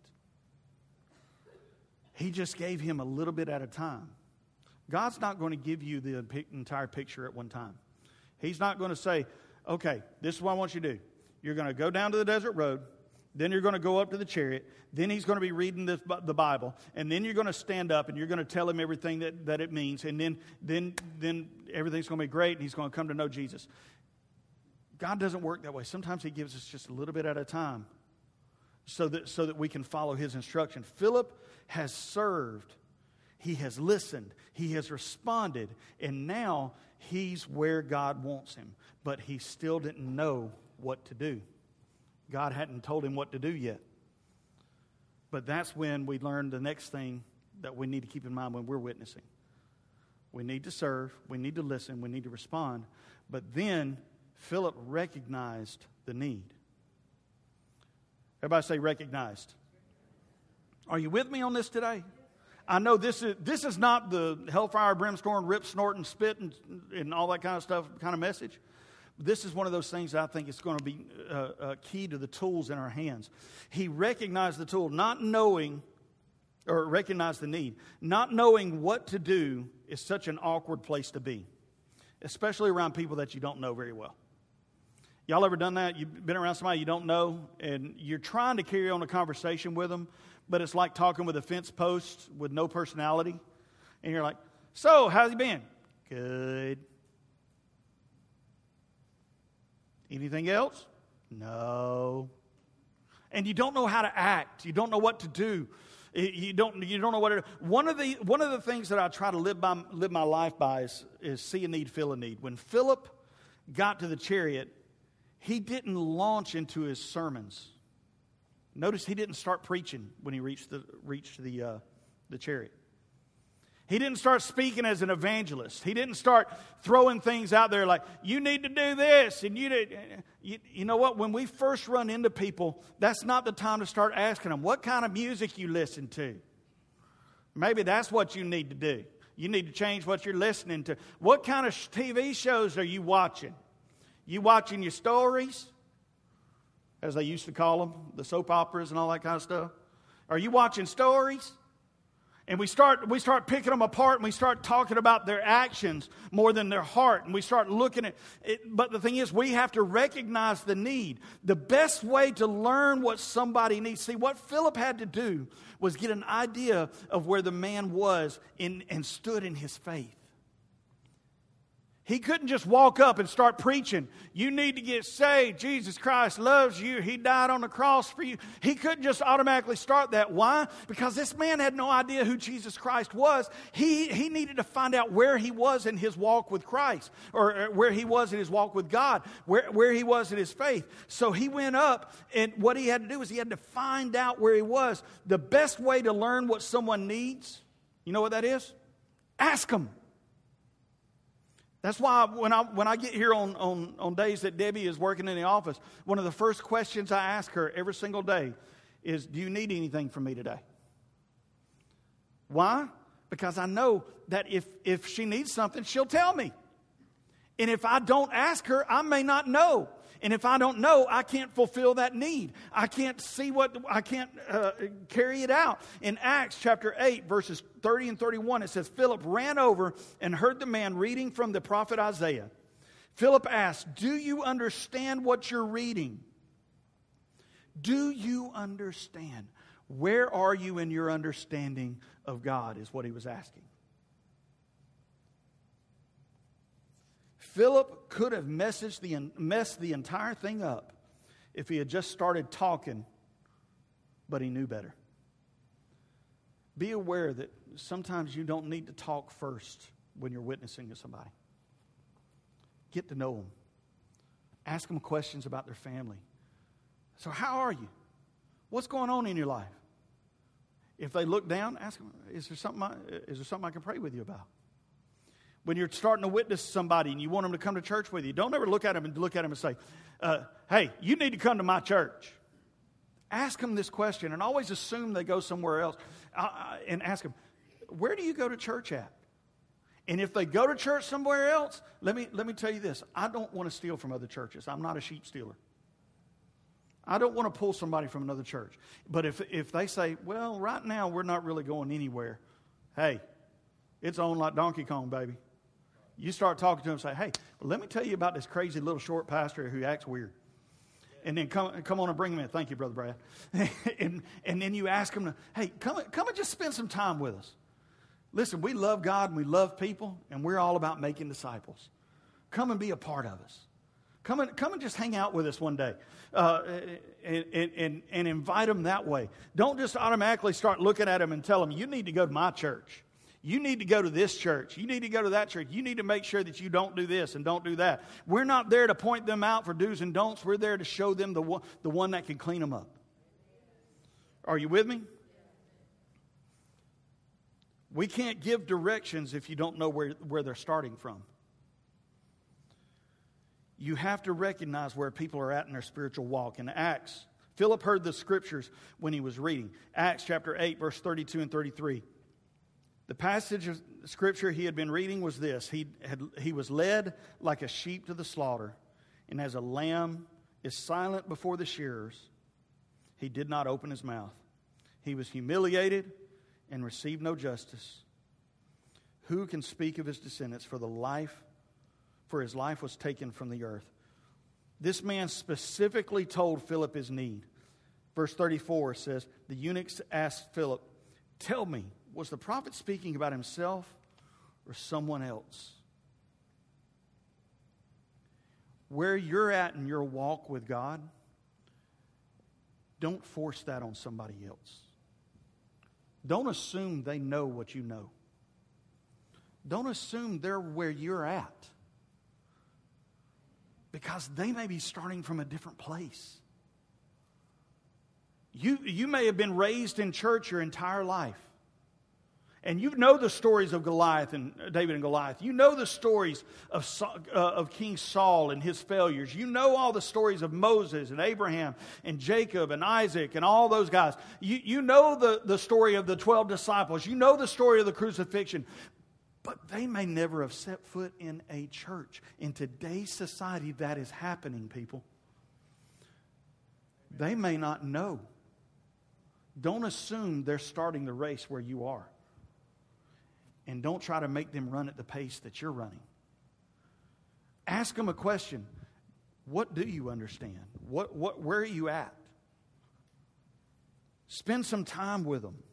He just gave him a little bit at a time. God's not going to give you the entire picture at one time. He's not going to say, okay, this is what I want you to do. You're going to go down to the desert road. Then you're going to go up to the chariot. Then he's going to be reading the Bible. And then you're going to stand up and you're going to tell him everything that it means. And then everything's going to be great and he's going to come to know Jesus. God doesn't work that way. Sometimes he gives us just a little bit at a time so that we can follow his instruction. Philip has served. He has listened. He has responded. And now he's where God wants him. But he still didn't know what to do. God hadn't told him what to do yet. But that's when we learn the next thing that we need to keep in mind when we're witnessing. We need to serve. We need to listen. We need to respond. But then Philip recognized the need. Everybody say recognized. Are you with me on this today? I know this is not the hellfire, brimstone, rip, snort, and spit and all that kind of stuff kind of message. This is one of those things that I think is going to be key to the tools in our hands. He recognized the tool, not knowing, or recognized the need. Not knowing what to do is such an awkward place to be, especially around people that you don't know very well. Y'all ever done that? You've been around somebody you don't know, and you're trying to carry on a conversation with them, but it's like talking with a fence post with no personality. And you're like, so, how's he been? Good. Anything else? No. And you don't know how to act. You don't know what to do. You don't know what to do. One of the things that I try to live my life by is see a need, fill a need. When Philip got to the chariot, he didn't launch into his sermons. Notice he didn't start preaching when he reached the chariot. He didn't start speaking as an evangelist. He didn't start throwing things out there like, you need to do this. And you know what? When we first run into people, that's not the time to start asking them, what kind of music you listen to? Maybe that's what you need to do. You need to change what you're listening to. What kind of TV shows are you watching? You watching your stories, as they used to call them, the soap operas and all that kind of stuff? Are you watching stories? And we start picking them apart, and we start talking about their actions more than their heart. And we start looking at it. But the thing is, we have to recognize the need. The best way to learn what somebody needs. See, what Philip had to do was get an idea of where the man was and stood in his faith. He couldn't just walk up and start preaching. You need to get saved. Jesus Christ loves you. He died on the cross for you. He couldn't just automatically start that. Why? Because this man had no idea who Jesus Christ was. He needed to find out where he was in his walk with Christ, or where he was in his walk with God, where he was in his faith. So he went up, and what he had to do is he had to find out where he was. The best way to learn what someone needs, you know what that is? Ask them. That's why when I get here on days that Debbie is working in the office, one of the first questions I ask her every single day is, do you need anything from me today? Why? Because I know that if she needs something, she'll tell me. And if I don't ask her, I may not know. And if I don't know, I can't fulfill that need. I can't carry it out. In Acts chapter 8, verses 30 and 31, it says, Philip ran over and heard the man reading from the prophet Isaiah. Philip asked, do you understand what you're reading? Do you understand? Where are you in your understanding of God, is what he was asking. Philip could have messed the entire thing up if he had just started talking, but he knew better. Be aware that sometimes you don't need to talk first when you're witnessing to somebody. Get to know them. Ask them questions about their family. So how are you? What's going on in your life? If they look down, ask them, is there something I can pray with you about? When you're starting to witness somebody and you want them to come to church with you, don't ever look at them and say, hey, you need to come to my church. Ask them this question, and always assume they go somewhere else. And ask them, where do you go to church at? And if they go to church somewhere else, let me tell you this. I don't want to steal from other churches. I'm not a sheep stealer. I don't want to pull somebody from another church. But if they say, well, right now we're not really going anywhere. Hey, it's on like Donkey Kong, baby. You start talking to them and say, hey, well, let me tell you about this crazy little short pastor who acts weird. And then come on and bring him in. Thank you, Brother Brad. and then you ask him, hey, come and just spend some time with us. Listen, we love God and we love people, and we're all about making disciples. Come and be a part of us. Come and just hang out with us one day, and invite them that way. Don't just automatically start looking at them and tell them, you need to go to my church. You need to go to this church. You need to go to that church. You need to make sure that you don't do this and don't do that. We're not there to point them out for do's and don'ts. We're there to show them the one that can clean them up. Are you with me? We can't give directions if you don't know where they're starting from. You have to recognize where people are at in their spiritual walk. In Acts, Philip heard the scriptures when he was reading. Acts chapter 8, verse 32 and 33. The passage of scripture he had been reading was this. He was led like a sheep to the slaughter, and as a lamb is silent before the shearers, he did not open his mouth. He was humiliated and received no justice. Who can speak of his descendants? For his life was taken from the earth. This man specifically told Philip his need. Verse 34 says, the eunuchs asked Philip, tell me, was the prophet speaking about himself or someone else? Where you're at in your walk with God, don't force that on somebody else. Don't assume they know what you know. Don't assume they're where you're at, because they may be starting from a different place. You may have been raised in church your entire life. And you know the stories of Goliath and David and Goliath. You know the stories of King Saul and his failures. You know all the stories of Moses and Abraham and Jacob and Isaac and all those guys. You know the story of the 12 disciples. You know the story of the crucifixion. But they may never have set foot in a church. In today's society, that is happening, people. They may not know. Don't assume they're starting the race where you are. And don't try to make them run at the pace that you're running. Ask them a question. What do you understand? Where are you at? Spend some time with them.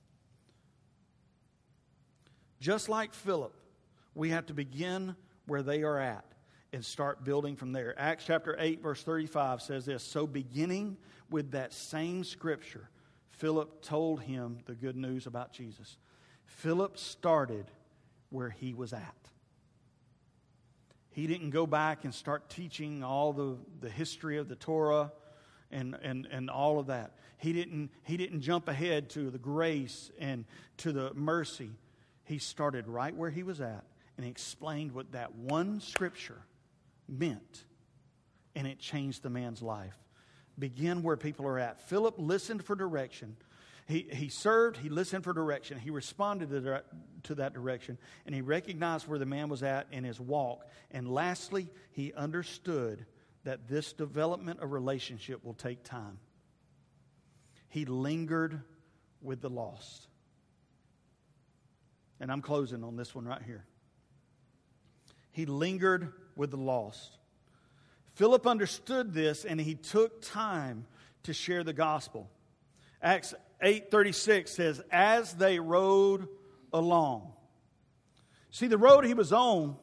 Just like Philip, we have to begin where they are at and start building from there. Acts chapter 8, verse 35 says this. So beginning with that same scripture, Philip told him the good news about Jesus. Philip started where he was at. He didn't go back and start teaching all the history of the Torah and all of that. He didn't jump ahead to the grace and to the mercy. He started right where he was at and explained what that one scripture meant. And it changed the man's life. Begin where people are at. Philip listened for direction. He served, he listened for direction, he responded to that direction, and he recognized where the man was at in his walk. And lastly, he understood that this development of relationship will take time. He lingered with the lost. And I'm closing on this one right here. He lingered with the lost. Philip understood this, and he took time to share the gospel. Acts 8:36 says, as they rode along. See, the road he was on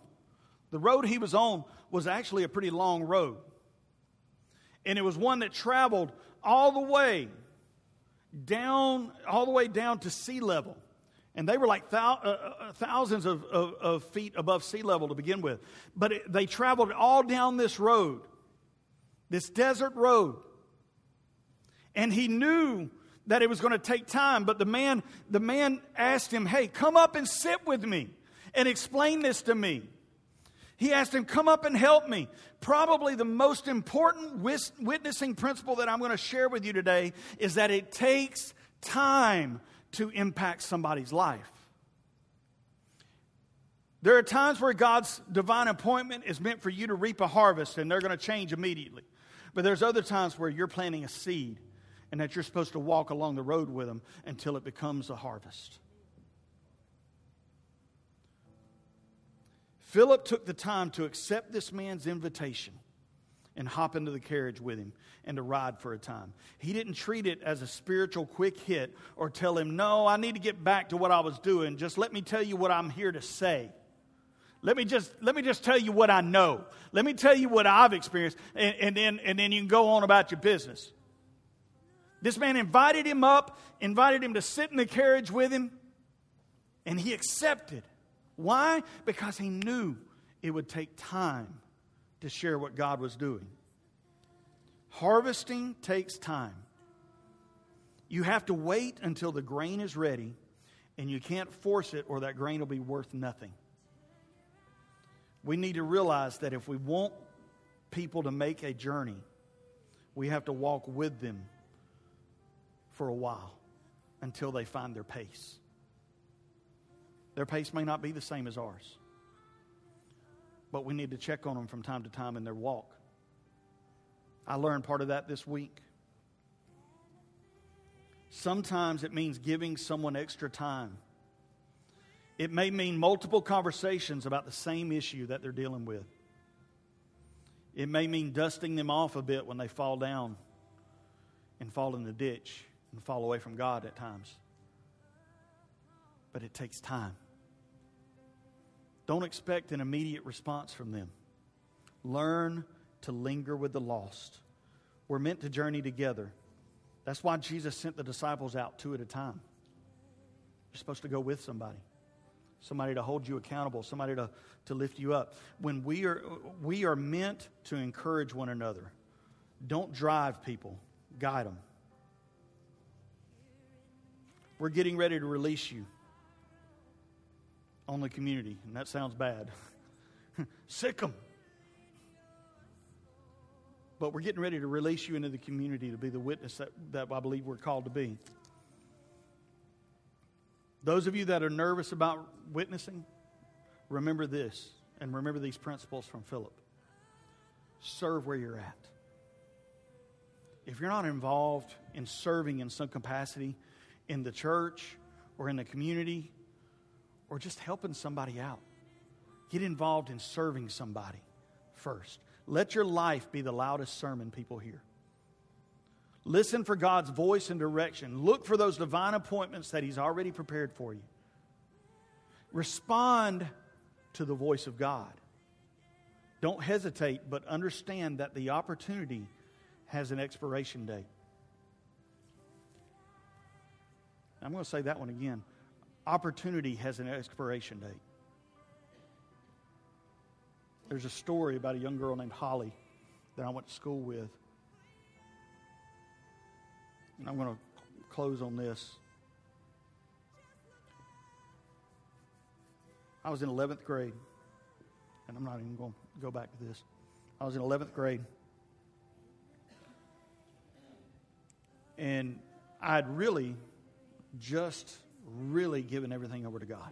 was actually a pretty long road. And it was one that traveled all the way down to sea level. And they were like thousands of feet above sea level to begin with. But they traveled all down this road, this desert road. And he knew that it was going to take time. But the man asked him, hey, come up and sit with me and explain this to me. He asked him, come up and help me. Probably the most important witnessing principle that I'm going to share with you today is that it takes time to impact somebody's life. There are times where God's divine appointment is meant for you to reap a harvest, and they're going to change immediately. But there's other times where you're planting a seed, and that you're supposed to walk along the road with them until it becomes a harvest. Philip took the time to accept this man's invitation and hop into the carriage with him and to ride for a time. He didn't treat it as a spiritual quick hit or tell him, no, I need to get back to what I was doing. Just let me tell you what I'm here to say. Let me just tell you what I know. Let me tell you what I've experienced, and then you can go on about your business. This man invited him up, invited him to sit in the carriage with him, and he accepted. Why? Because he knew it would take time to share what God was doing. Harvesting takes time. You have to wait until the grain is ready, and you can't force it or that grain will be worth nothing. We need to realize that if we want people to make a journey, we have to walk with them for a while until they find their pace. Their pace may not be the same as ours, but we need to check on them from time to time in their walk. I learned part of that this week. Sometimes it means giving someone extra time. It may mean multiple conversations about the same issue that they're dealing with. It may mean dusting them off a bit when they fall down and fall in the ditch and fall away from God at times. But it takes time. Don't expect an immediate response from them. Learn to linger with the lost. We're meant to journey together. That's why Jesus sent the disciples out 2 at a time. You're supposed to go with somebody. Somebody to hold you accountable, somebody to lift you up. When we are meant to encourage one another. Don't drive people, guide them. We're getting ready to release you on the community, and that sounds bad. Sick them. But we're getting ready to release you into the community to be the witness that I believe we're called to be. Those of you that are nervous about witnessing, remember this, and remember these principles from Philip. Serve where you're at. If you're not involved in serving in some capacity in the church or in the community or just helping somebody out, get involved in serving somebody first. Let your life be the loudest sermon people hear. Listen for God's voice and direction. Look for those divine appointments that He's already prepared for you. Respond to the voice of God. Don't hesitate, but understand that the opportunity has an expiration date. I'm going to say that one again. Opportunity has an expiration date. There's a story about a young girl named Holly that I went to school with. And I'm going to close on this. I was in 11th grade, and I'm not even going to go back to this. I was in 11th grade, and I'd really given everything over to God.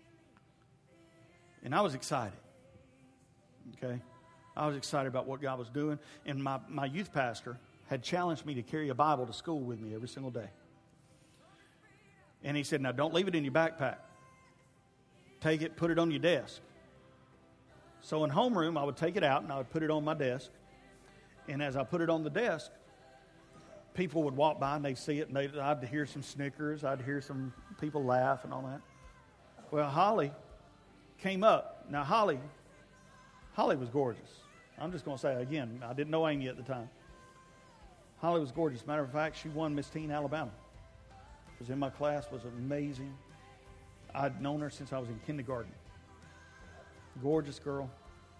And I was excited. Okay? I was excited about what God was doing. And my youth pastor had challenged me to carry a Bible to school with me every single day. And he said, now don't leave it in your backpack. Take it, put it on your desk. So in homeroom, I would take it out and I would put it on my desk. And as I put it on the desk, people would walk by and they'd see it and I'd hear some snickers. I'd hear some people laugh and all that. Well, Holly came up. Now, Holly was gorgeous. I'm just going to say it again. I didn't know Amy at the time. Holly was gorgeous. Matter of fact, she won Miss Teen Alabama. Was in my class, was amazing. I'd known her since I was in kindergarten. Gorgeous girl.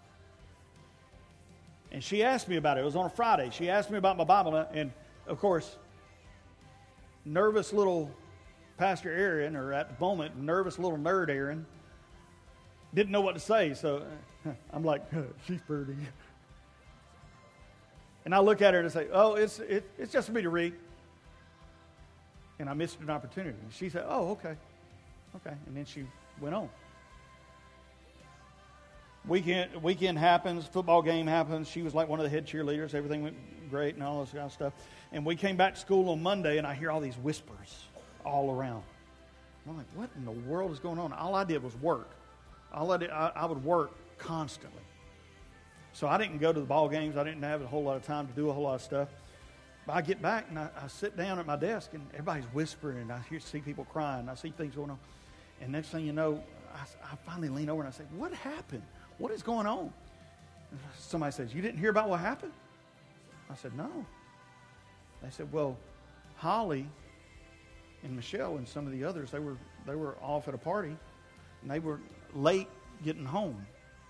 And she asked me about it. It was on a Friday. She asked me about my Bible. And, of course, nervous little Pastor Aaron, or at the moment, nervous little nerd Aaron, didn't know what to say. So I'm like, she's pretty. And I look at her and say, oh, it's just for me to read. And I missed an opportunity. She said, oh, okay. Okay. And then she went on. Weekend happens, football game happens. She was like one of the head cheerleaders. Everything went great and all this kind of stuff. And we came back to school on Monday, and I hear all these whispers all around. I'm like, what in the world is going on? All I did was work. I would work constantly. So I didn't go to the ball games. I didn't have a whole lot of time to do a whole lot of stuff. But I get back, and I sit down at my desk, and everybody's whispering, and I see people crying. I see things going on. And next thing you know, I finally lean over, and I say, what happened? What is going on? And somebody says, you didn't hear about what happened? I said, no. They said, well, Holly and Michelle and some of the others, they were off at a party, and they were late getting home.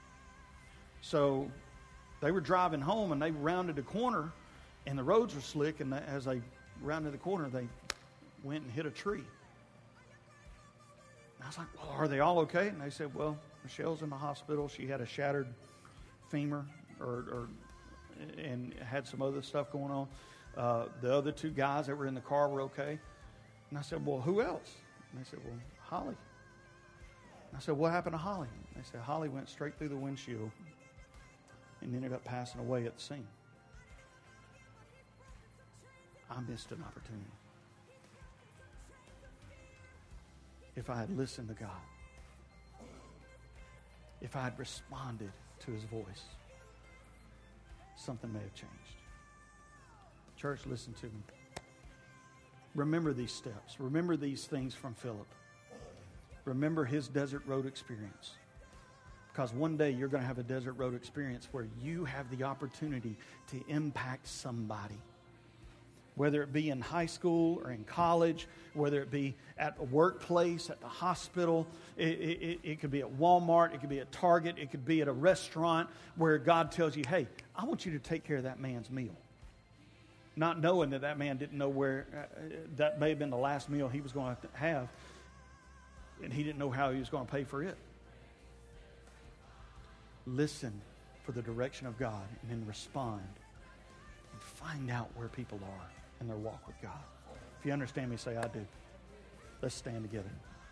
So they were driving home, and they rounded a corner, and the roads were slick, and as they rounded the corner, they went and hit a tree. And I was like, well, are they all okay? And they said, well, Michelle's in the hospital. She had a shattered femur and had some other stuff going on. The other two guys that were in the car were okay. And I said, well, who else? And they said, well, Holly. And I said, what happened to Holly? And they said, Holly went straight through the windshield and ended up passing away at the scene. I missed an opportunity. If I had listened to God, if I had responded to His voice, something may have changed. Church, listen to me. Remember these steps. Remember these things from Philip. Remember his desert road experience. Because one day you're going to have a desert road experience where you have the opportunity to impact somebody. Whether it be in high school or in college, whether it be at a workplace, at the hospital, it could be at Walmart, it could be at Target, it could be at a restaurant where God tells you, hey, I want you to take care of that man's meal. Not knowing that man didn't know where, that may have been the last meal he was going to have, and he didn't know how he was going to pay for it. Listen for the direction of God and then respond and find out where people are in their walk with God. If you understand me, say, I do. Let's stand together.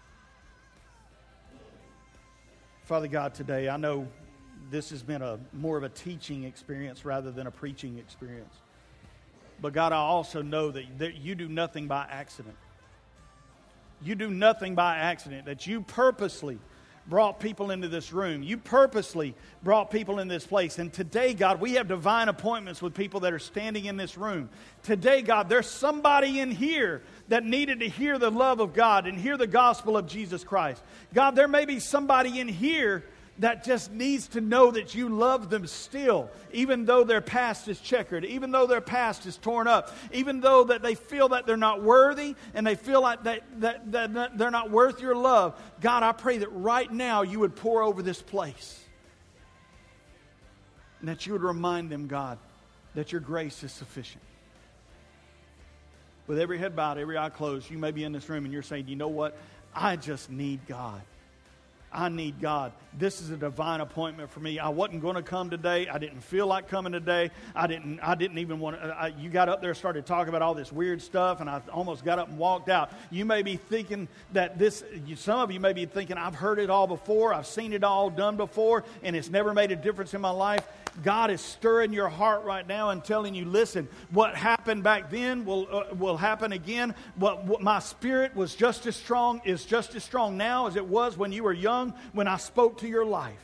Father God, today, I know this has been more of a teaching experience rather than a preaching experience. But God, I also know that you do nothing by accident. You do nothing by accident, that you purposely brought people into this room. You purposely brought people in this place. And today, God, we have divine appointments with people that are standing in this room. Today, God, there's somebody in here that needed to hear the love of God and hear the gospel of Jesus Christ. God, there may be somebody in here that just needs to know that you love them still, even though their past is checkered, even though their past is torn up, even though that they feel that they're not worthy and they feel like that they're not worth your love. God, I pray that right now you would pour over this place and that you would remind them, God, that your grace is sufficient. With every head bowed, every eye closed, you may be in this room and you're saying, you know what? I just need God. I need God. This is a divine appointment for me. I wasn't going to come today. I didn't feel like coming today. I didn't even want to. You got up there and started talking about all this weird stuff, and I almost got up and walked out. You may be thinking that some of you may be thinking, I've heard it all before. I've seen it all done before, and it's never made a difference in my life. God is stirring your heart right now and telling you, listen, what happened back then will happen again. What my spirit was just as strong is just as strong now as it was when you were young, when I spoke to your life.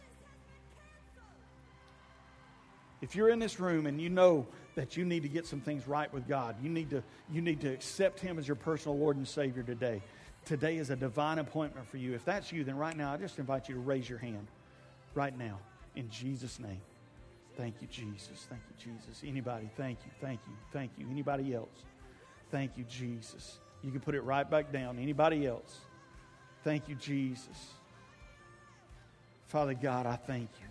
If you're in this room and you know that you need to get some things right with God, you need to accept Him as your personal Lord and Savior today. Today is a divine appointment for you. If that's you, then right now I just invite you to raise your hand right now in Jesus' name. Thank you, Jesus. Thank you, Jesus. Anybody? Thank you. Thank you. Thank you. Anybody else? Thank you, Jesus. You can put it right back down. Anybody else? Thank you, Jesus. Father God, I thank you.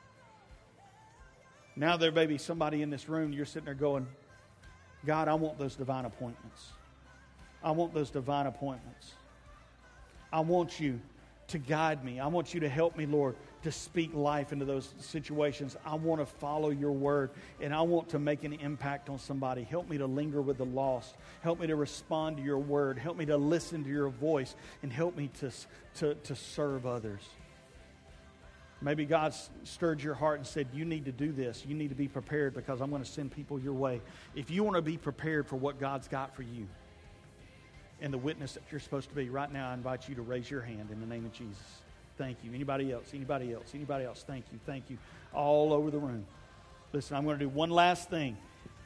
Now there may be somebody in this room, you're sitting there going, God, I want those divine appointments. I want those divine appointments. I want you to guide me. I want you to help me, Lord, to speak life into those situations. I want to follow your word, and I want to make an impact on somebody. Help me to linger with the lost. Help me to respond to your word. Help me to listen to your voice, and help me to serve others. Maybe God stirred your heart and said, you need to do this. You need to be prepared because I'm going to send people your way. If you want to be prepared for what God's got for you and the witness that you're supposed to be, right now I invite you to raise your hand in the name of Jesus. Thank you. Anybody else? Anybody else? Anybody else? Thank you. Thank you. All over the room. Listen, I'm going to do one last thing.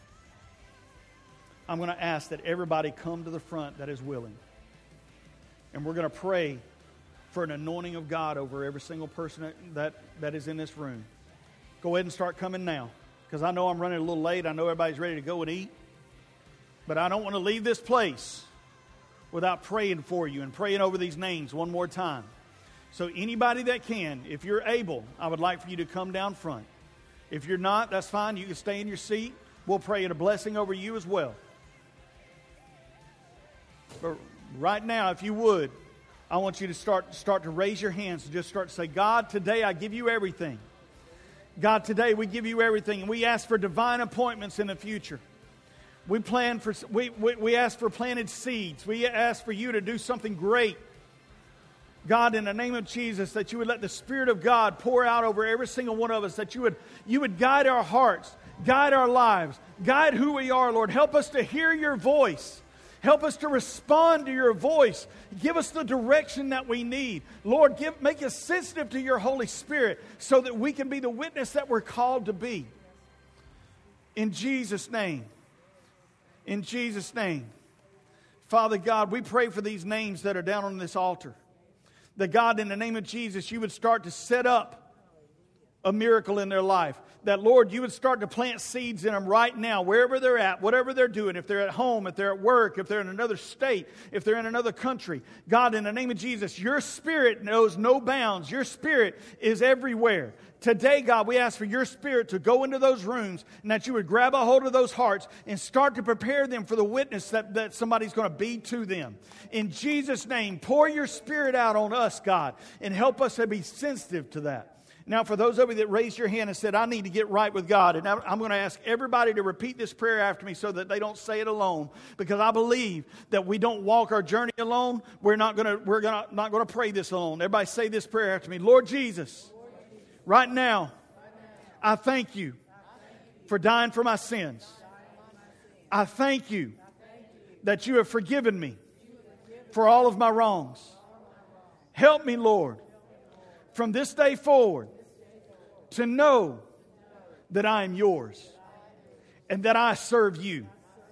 I'm going to ask that everybody come to the front that is willing. And we're going to pray for an anointing of God over every single person that is in this room. Go ahead and start coming now. Because I know I'm running a little late. I know everybody's ready to go and eat. But I don't want to leave this place without praying for you and praying over these names one more time. So anybody that can, if you're able, I would like for you to come down front. If you're not, that's fine. You can stay in your seat. We'll pray a blessing over you as well. But right now, if you would, I want you to start to raise your hands and just start to say, God, today I give you everything. God, today we give you everything. And we ask for divine appointments in the future. We ask for planted seeds. We ask for you to do something great. God, in the name of Jesus, that you would let the Spirit of God pour out over every single one of us, that you would guide our hearts, guide our lives, guide who we are, Lord. Help us to hear your voice. Help us to respond to your voice. Give us the direction that we need. Lord, make us sensitive to your Holy Spirit so that we can be the witness that we're called to be. In Jesus' name. In Jesus' name. Father God, we pray for these names that are down on this altar. That God, in the name of Jesus, you would start to set up a miracle in their life. That, Lord, you would start to plant seeds in them right now, wherever they're at, whatever they're doing, if they're at home, if they're at work, if they're in another state, if they're in another country. God, in the name of Jesus, your Spirit knows no bounds. Your Spirit is everywhere. Today, God, we ask for your Spirit to go into those rooms and that you would grab a hold of those hearts and start to prepare them for the witness that somebody's going to be to them. In Jesus' name, pour your Spirit out on us, God, and help us to be sensitive to that. Now, for those of you that raised your hand and said, I need to get right with God, and I'm going to ask everybody to repeat this prayer after me so that they don't say it alone, because I believe that we don't walk our journey alone. We're not going to pray this alone. Everybody say this prayer after me. Lord Jesus, right now, I thank you for dying for my sins. I thank you that you have forgiven me for all of my wrongs. Help me, Lord, from this day forward, to know that I am yours and that I serve you.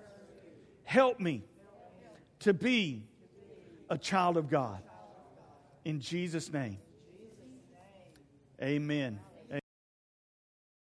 Help me to be a child of God. In Jesus' name, amen.